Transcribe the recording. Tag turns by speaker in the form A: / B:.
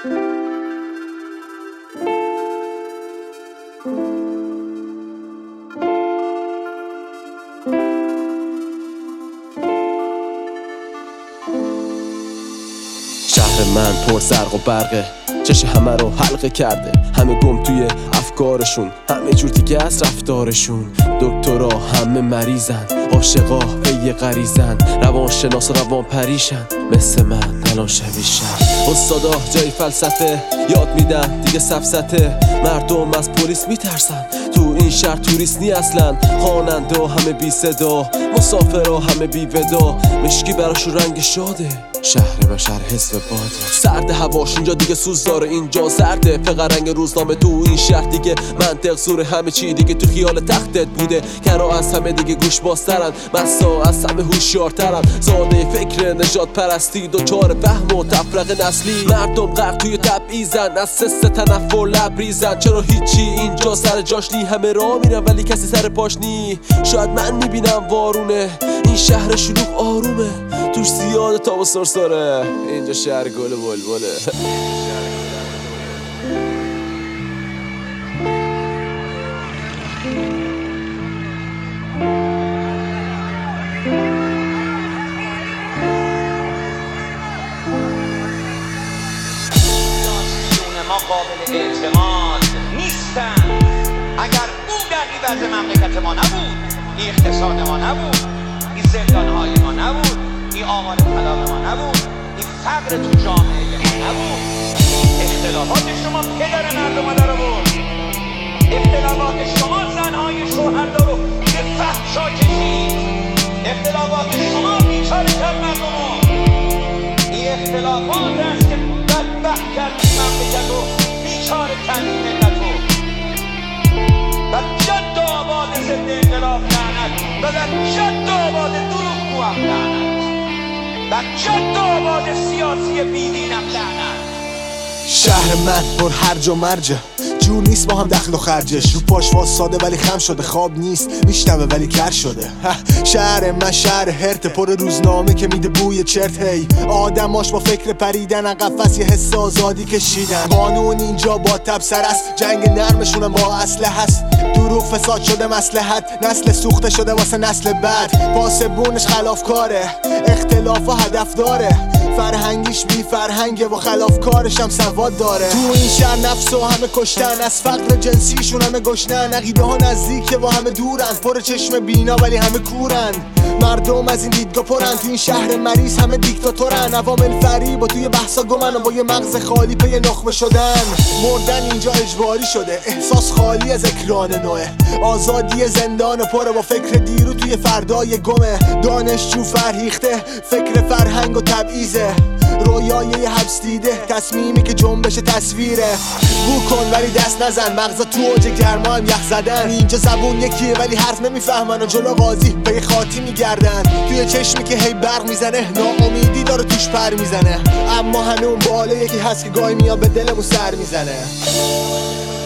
A: شهر من پر زرق و برقه، چش همه رو حلقه کرده، همه گم توی افکارشون، همه جور دیگه از رفتارشون. دکترها همه مریضن، عاشقا پی غریزن، روانشناس و روان پریشن، مثل من الان شبیشن. استادا جای فلسفه یاد میدن دیگه سفسطه، مردم از پلیس میترسن، تو این شهر توریست نی اصلا. خواننده همه بی صدا، مسافرها همه بی ودا، مشکی براشون رنگ شاده، شهر بشر حس باده. سرد هواش اینجا دیگه سوز داره، اینجا زرده، فقط رنگ روزنامه تو این شهر دیگه منطق زوره، همه چی دیگه تو خیال تختت بوده. کرا از همه دیگه گوش بازترن، مسا از همه هوشیارترن، زاده فکر نجات پرستی، دوچار فهم و تفرق نسلی. مردم غرق توی تبعیضن، از سس تنفر لبریزن، چرا هیچی اینجا سر جاش نی؟ همه راه میرن ولی کسی سر پاش نی. شاید من میبینم وارونه، این شهر شلوغ آرومه، توش زیاده تاب و سرسره، اینجا شهر گل بلبله.
B: ما قابل اعتماد نیستن. اگر او در عوض مملکت ما نبود، این اقتصاد ما نبود، این زندانهای ما نبود، این آمار طلاق ما نبود، این فقر تو جامعه ما نبود، اختلافات شما پدر مردم در آورد، اختلافات شما زنهای شوهردار رو به فحشا کشید، اختلافات شما بیچاره کرد مردم. این اختلافات است که بدبخت کرد مملکت رو، بیچاره کرد ملت رو. و جد آباد ضد انقلاب لعنت، و در جد آباد دروغگو هم لعنت، و جد آباد سیاسی بیدینم لعنت.
C: شهر من پر هرج و مرجه، جور نیست با هم دخل و خرجش، رو پاش واساده ولی خم شده، خواب نیست میشنوه ولی کر شده. شهر من شهر هرته، پر روزنامه که میده بوی چرت، هی آدماش با فکر پریدن قفس یه حس آزادی کشیدن. قانون اینجا با تبصر است، جنگ نرمشونم با اسلحه است، دروغ فساد شده مصلحت، نسل سوخته شده واسه نسل بعد، پاسبونش خلافکاره، اختلاف و هدف داره، فرهنگیش بی فرهنگه و خلافکارش هم سواد داره. تو این شهر نفس و همه کشتن، از فقر جنسیشون همه گشنن، عقیده ها نزدیکه و همه دورن، پر چشم بینا ولی همه کورن، مردم از این دیدگاه پرن. تو این شهر مریض همه دیکتاتورن، عوامل فریب و توی بحثا گمن و با یه مغز خالی پی نخبه شدن. مردن اینجا اجباری شده، احساس خالی از اکران نوعه، آزادی زندان پره با فکر دیرو توی فردای گمه. دانشجو فرهیخته، فکر فرهنگ و تبعیضه، رویای یه حبس دیده، تصمیمی که جنبش تصویره. بو کن ولی دست نزن، مغزا تو اوج گرما هم یخ زدن. اینجا زبون یکیه ولی حرف نمیفهمن و جلو قاضی پی خاطی میگردن. توی چشمی که هی برق میزنه، ناامیدی داره توش پر میزنه، اما همه اون بالا یکی هست که گاهی میاد به دلمون سر میزنه.